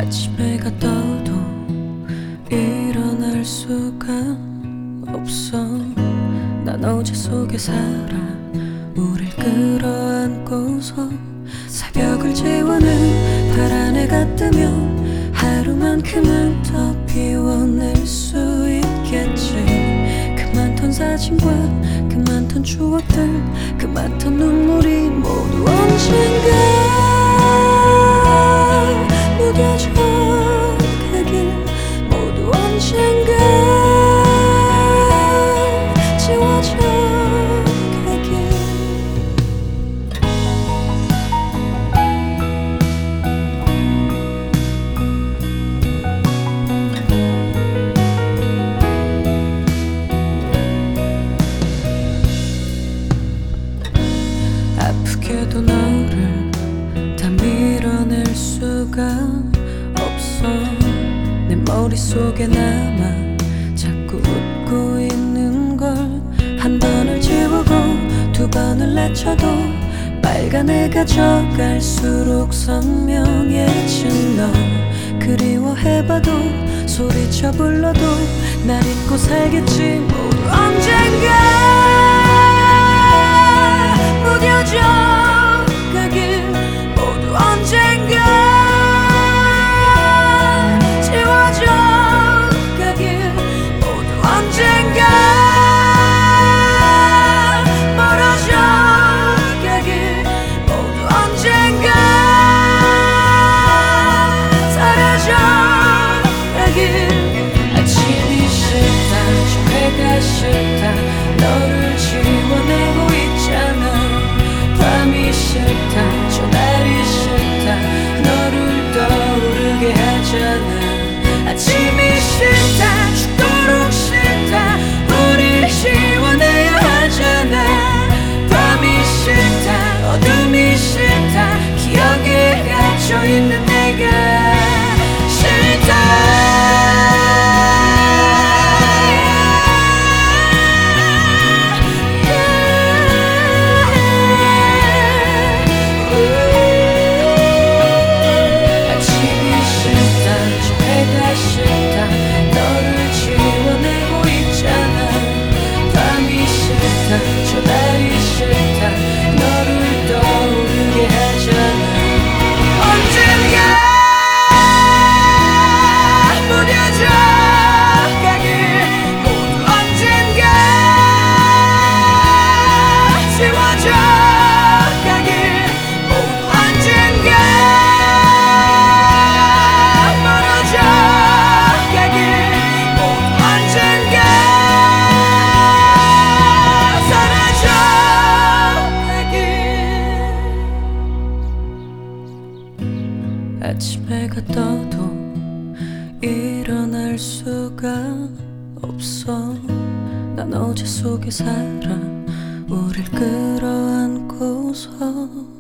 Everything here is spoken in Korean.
아침해가 떠도 일어날 수가 없어. 난 어제 속에 살아 우릴 끌어안고서 새벽을 재워는 파란 해가 뜨면 하루만큼은 더 비워낼 수 있겠지. 그 많던 사진과 그 많던 추억들, 그 많던 눈물이 모두 언젠가 무뎌져 가길, 모두 언젠가 지워져 가길. 아프게도 너를 다 밀어낼 수가 없어. 내 머릿속에 남아 자꾸 웃고 있는 걸. 한 번을 지우고 두 번을 내쳐도 빨간 해가 져갈수록 선명해진 너. 그리워해봐도 소리쳐 불러도 날 잊고 살겠지. 모두 언젠가 무뎌져 가길, 모두 언젠가 지워져 가길, 모두 언젠가 멀어져 가길, 모두 언젠가 사라져 가길. 아침이 싫다, 저 해가 싫다, 너를 지워내고 있잖아. 밤이 싫다, 저 날이 싫다, 너를 떠오르게 하잖아. 아침이 싫다, 죽도록 싫다, 우릴 지워내야 하잖아. 밤이 싫다, 어둠이 싫다, 기억에 갇혀있는 내가 싫다. 저 날이 싫다, 너를 떠오르게 하잖아. 언젠가 무뎌져 가길, 모두 언젠가 지워져 가길, 모두 언젠가 멀어져 가길, 모두 언젠가 아침해가 떠도 일어날 수가 없어. 난 어제 속에 살아 우릴 끌어안고서